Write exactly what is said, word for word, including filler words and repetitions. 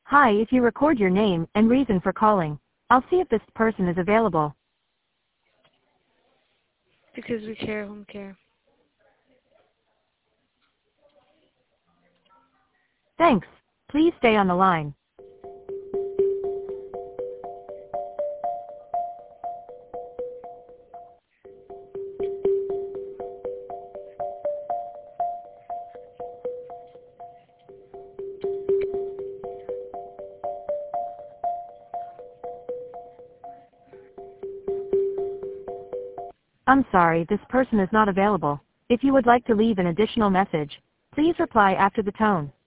Hi, if you record your name and reason for calling, I'll see if this person is available. Because we care home care. Thanks. Please stay on the line. I'm sorry, this person is not available. If you would like to leave an additional message, please reply after the tone.